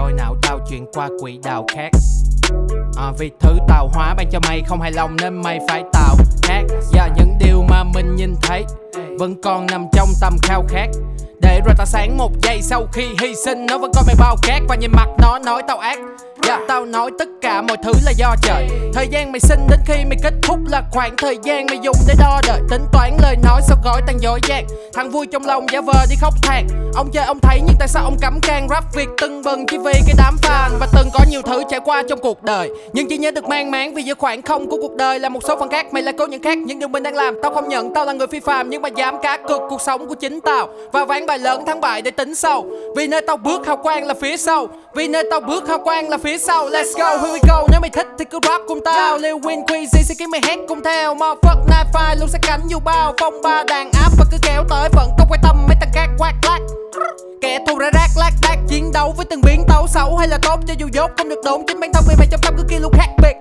trôi não tao chuyển qua quỹ đạo khác. Vì thứ tạo hóa ban cho mày không hài lòng nên mày phải tạo khác. Những điều mà mình nhìn thấy vẫn còn nằm trong tầm khao khát. Để rồi ta sáng một giây sau khi hy sinh, nó vẫn coi mày bao cát và nhìn mặt nó nói tao ác. Tao nói tất cả mọi thứ là do trời. Thời gian mày sinh đến khi mày kết thúc là khoảng thời gian mày dùng để đo đợi. Tính toán lời nói sao gói tan dối gian. Thằng vui trong lòng giả vờ đi khóc than. Ông chơi ông thấy nhưng tại sao ông cấm can rap Việt tưng bừng chỉ vì cái đám fan. Và từng có nhiều thứ trải qua trong cuộc đời, nhưng chỉ nhớ được mang máng vì giữa khoảng không của cuộc đời là một số phần khác. Mày lại có những khác, những điều mình đang làm tao không nhận. Tao là người phi phàm nhưng mà dám cá cược cuộc sống của chính tao và ván bài lớn thắng bại để tính sau. Vì nơi tao bước hào quang là phía sau. Vì nơi tao bước hào quang là phía sau. Let's go, here we go. Nếu mày thích thì cứ rap cùng tao. Lil Win Queasy sẽ khiến mày hét cùng theo. Motherfuck Night Fight luôn sẽ cánh dù bao. Phong ba đàn áp và cứ kéo tới vẫn không quan tâm mấy thằng khác quát lác. Kẻ thù ra rác lác đác chiến đấu với từng biến tấu xấu hay là tốt cho dù dốt không được đốn chính bản thân vì mày trong tâm cứ kia luôn khác biệt.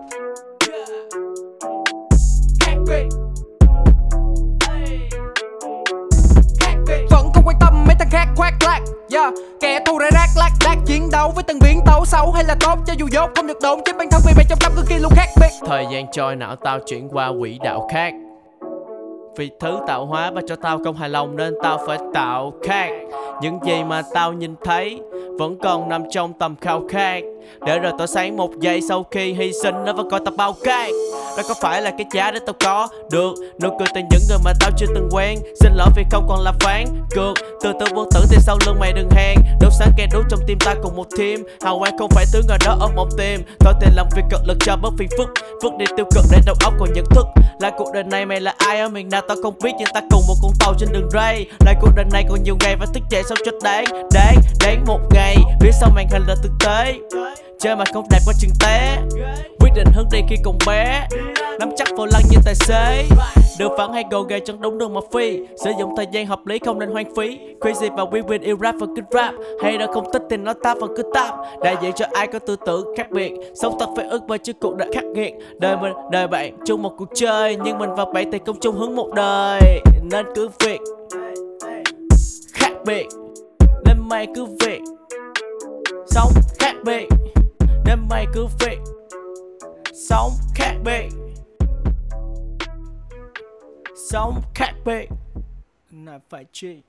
Vẫn không quan tâm mấy thằng khác khoác lác. Kẻ thù ra rác lác đác chiến đấu với từng biến tấu xấu hay là tốt cho dù dốt không được đốn chính bản thân vì mày trong tâm cứ kia luôn khác biệt. Thời gian trôi não tao chuyển qua quỹ đạo khác. Vì thứ tạo hóa ban cho tao không hài lòng nên tao phải tạo khác. Những gì mà tao nhìn thấy vẫn còn nằm trong tầm khao khát. Để rồi tỏa sáng một giây sau khi hy sinh, nó vẫn coi tao bao cát. Đó có phải là cái giá để tao có được nụ cười từ những người mà tao chưa từng quen. Xin lỗi vì không còn là phán cược. Từ từ buông tử thì sau lưng mày đừng hèn. Đốt sáng kẻ đốt trong tim ta cùng một team. Hào quang không phải thứ ngờ đó ở một tim. Thôi thì làm việc cực lực cho bớt phiền phức. Vứt đi tiêu cực để đầu óc còn nhận thức. Là cuộc đời này mày là ai ở miền nào tao không biết, nhưng ta cùng một con tàu trên đường ray. Là cuộc đời này còn nhiều ngày và thức dậy sao cho đáng một ngày. Phía sau màn hình là thực tế. Chơi mà không đẹp qua chừng té. Quyết định hướng đi khi còn bé. Nắm chắc vô lăng như tài xế. Đường phẳng hay gồ ghề chẳng đúng đường mà phi. Sử dụng thời gian hợp lý không nên hoang phí. Crazy và Win yêu rap và cứ rap. Hay là không thích thì nó tap và cứ tap. Đại diện cho ai có tư tưởng khác biệt. Sống thật phải ước mơ chứ cuộc đời khắc nghiệt. Đời mình, đời bạn chung một cuộc chơi. Nhưng mình và bạn thì không chung hướng một đời. Nên cứ việc khác biệt. Nên mày cứ việc sống khác biệt. Nên mày cứ việc sống khác biệt. Sống khác biệt. Này phải chi